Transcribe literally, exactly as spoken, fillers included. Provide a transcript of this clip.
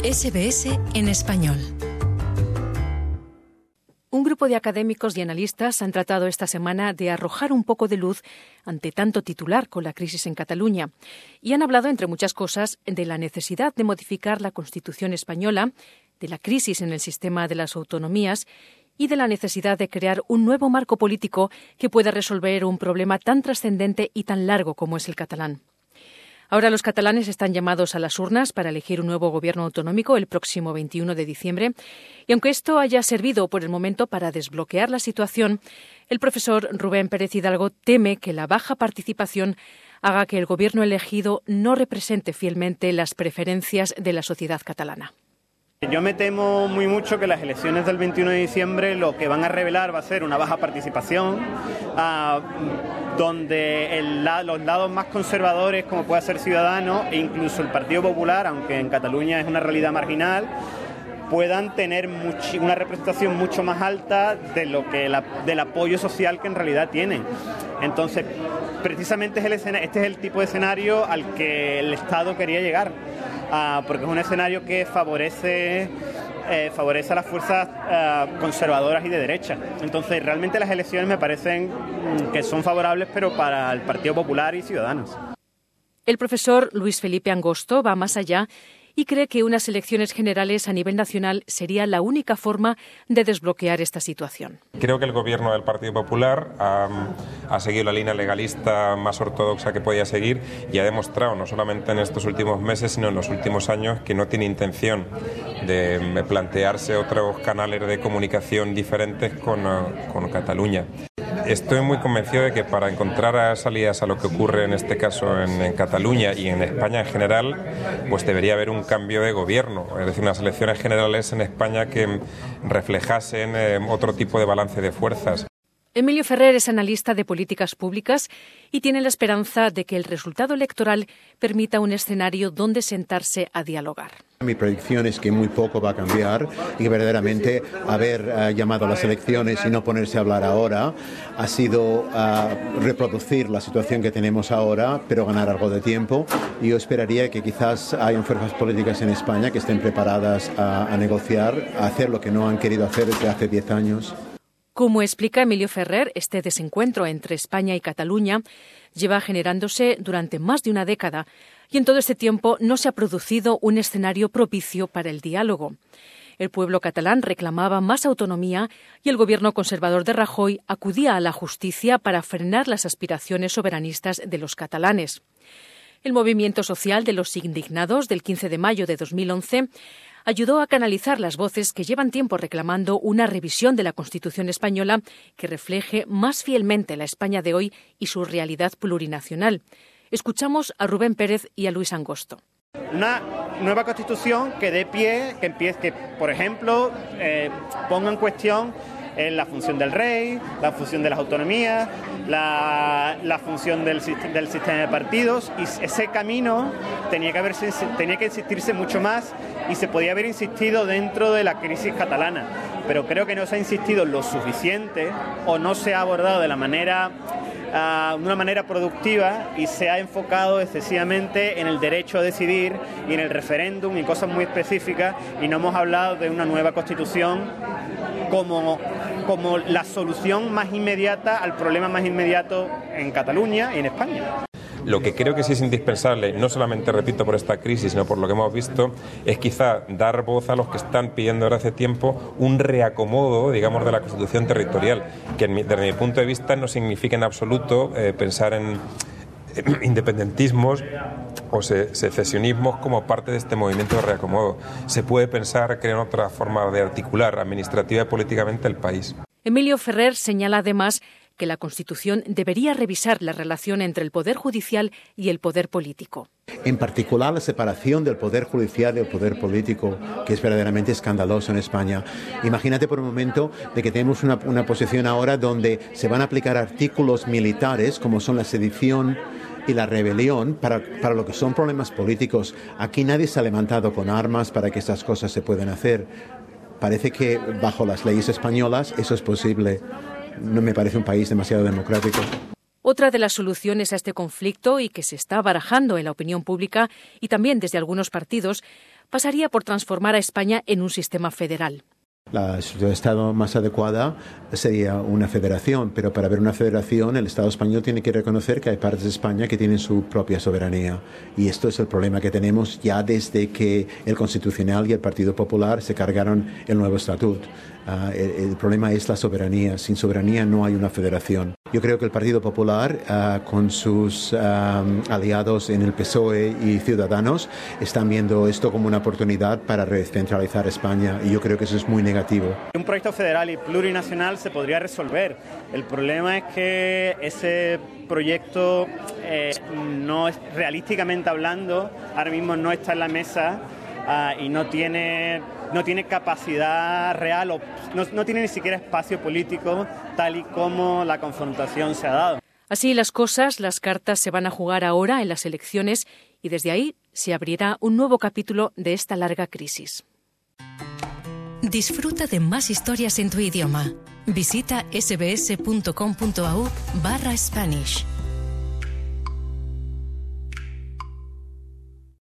S B S en español. Un grupo de académicos y analistas han tratado esta semana de arrojar un poco de luz ante tanto titular con la crisis en Cataluña y han hablado, entre muchas cosas, de la necesidad de modificar la Constitución española, de la crisis en el sistema de las autonomías y de la necesidad de crear un nuevo marco político que pueda resolver un problema tan trascendente y tan largo como es el catalán. Ahora los catalanes están llamados a las urnas para elegir un nuevo gobierno autonómico el próximo veintiuno de diciembre. Y aunque esto haya servido por el momento para desbloquear la situación, el profesor Rubén Pérez Hidalgo teme que la baja participación haga que el gobierno elegido no represente fielmente las preferencias de la sociedad catalana. Yo me temo muy mucho que las elecciones del veintiuno de diciembre lo que van a revelar va a ser una baja participación, uh, donde el, los lados más conservadores, como puede ser Ciudadanos e incluso el Partido Popular, aunque en Cataluña es una realidad marginal, puedan tener much, una representación mucho más alta de lo que la, del apoyo social que en realidad tienen. Entonces, precisamente es el escena, este es el tipo de escenario al que el Estado quería llegar. Uh, porque es un escenario que favorece, eh, favorece a las fuerzas uh, conservadoras y de derecha. Entonces, realmente las elecciones me parecen mm, que son favorables, pero para el Partido Popular y Ciudadanos. El profesor Luis Felipe Angosto va más allá y cree que unas elecciones generales a nivel nacional sería la única forma de desbloquear esta situación. Creo que el gobierno del Partido Popular ha, ha seguido la línea legalista más ortodoxa que podía seguir y ha demostrado, no solamente en estos últimos meses, sino en los últimos años, que no tiene intención de plantearse otros canales de comunicación diferentes con, con Cataluña. Estoy muy convencido de que para encontrar salidas a lo que ocurre en este caso en, en Cataluña y en España en general, pues debería haber un cambio de gobierno, es decir, unas elecciones generales en España que reflejasen eh, otro tipo de balance de fuerzas. Emilio Ferrer es analista de políticas públicas y tiene la esperanza de que el resultado electoral permita un escenario donde sentarse a dialogar. Mi predicción es que muy poco va a cambiar y que verdaderamente haber uh, llamado a las elecciones y no ponerse a hablar ahora ha sido uh, reproducir la situación que tenemos ahora, pero ganar algo de tiempo. Y yo esperaría que quizás hayan fuerzas políticas en España que estén preparadas a, a negociar, a hacer lo que no han querido hacer desde hace diez años. Como explica Emilio Ferrer, este desencuentro entre España y Cataluña lleva generándose durante más de una década y en todo este tiempo no se ha producido un escenario propicio para el diálogo. El pueblo catalán reclamaba más autonomía y el gobierno conservador de Rajoy acudía a la justicia para frenar las aspiraciones soberanistas de los catalanes. El movimiento social de los indignados del quince de mayo de dos mil once ayudó a canalizar las voces que llevan tiempo reclamando una revisión de la Constitución española que refleje más fielmente la España de hoy y su realidad plurinacional. Escuchamos a Rubén Pérez y a Luis Angosto. Una nueva Constitución que dé pie, que empiece, que por ejemplo eh, ponga en cuestión eh, la función del rey, la función de las autonomías, la, la función del, del sistema de partidos, y ese camino tenía que, haberse, tenía que insistirse mucho más y se podía haber insistido dentro de la crisis catalana, pero creo que no se ha insistido lo suficiente o no se ha abordado de la manera Uh, de una manera productiva y se ha enfocado excesivamente en el derecho a decidir y en el referéndum y cosas muy específicas, y no hemos hablado de una nueva Constitución como, como la solución más inmediata al problema más inmediato en Cataluña y en España. Lo que creo que sí es indispensable, no solamente, repito, por esta crisis, sino por lo que hemos visto, es quizá dar voz a los que están pidiendo desde hace tiempo un reacomodo, digamos, de la Constitución territorial, que desde mi punto de vista no significa en absoluto eh, pensar en, en independentismos o se, secesionismos como parte de este movimiento de reacomodo. Se puede pensar que hay otra forma de articular administrativa y políticamente el país. Emilio Ferrer señala además que la Constitución debería revisar la relación entre el poder judicial y el poder político. En particular, la separación del poder judicial y el poder político, que es verdaderamente escandaloso en España. Imagínate por un momento de que tenemos una, una posición ahora donde se van a aplicar artículos militares, como son la sedición y la rebelión, para, para lo que son problemas políticos. Aquí nadie se ha levantado con armas para que estas cosas se puedan hacer. Parece que bajo las leyes españolas eso es posible. No me parece un país demasiado democrático. Otra de las soluciones a este conflicto y que se está barajando en la opinión pública y también desde algunos partidos pasaría por transformar a España en un sistema federal. La estructura de Estado más adecuada sería una federación, pero para haber una federación el Estado español tiene que reconocer que hay partes de España que tienen su propia soberanía. Y esto es el problema que tenemos ya desde que el Constitucional y el Partido Popular se cargaron el nuevo estatuto. Uh, el, el problema es la soberanía. Sin soberanía no hay una federación. Yo creo que el Partido Popular, uh, con sus um, aliados en el P S O E y Ciudadanos, están viendo esto como una oportunidad para recentralizar España, y yo creo que eso es muy negativo. Un proyecto federal y plurinacional se podría resolver. El problema es que ese proyecto, eh, no es, realísticamente hablando, ahora mismo no está en la mesa uh, y no tiene... no tiene capacidad real o no, no tiene ni siquiera espacio político tal y como la confrontación se ha dado. Así las cosas, las cartas se van a jugar ahora en las elecciones y desde ahí se abrirá un nuevo capítulo de esta larga crisis. Disfruta de más historias en tu idioma. Visita sbs punto com punto a u barra Spanish.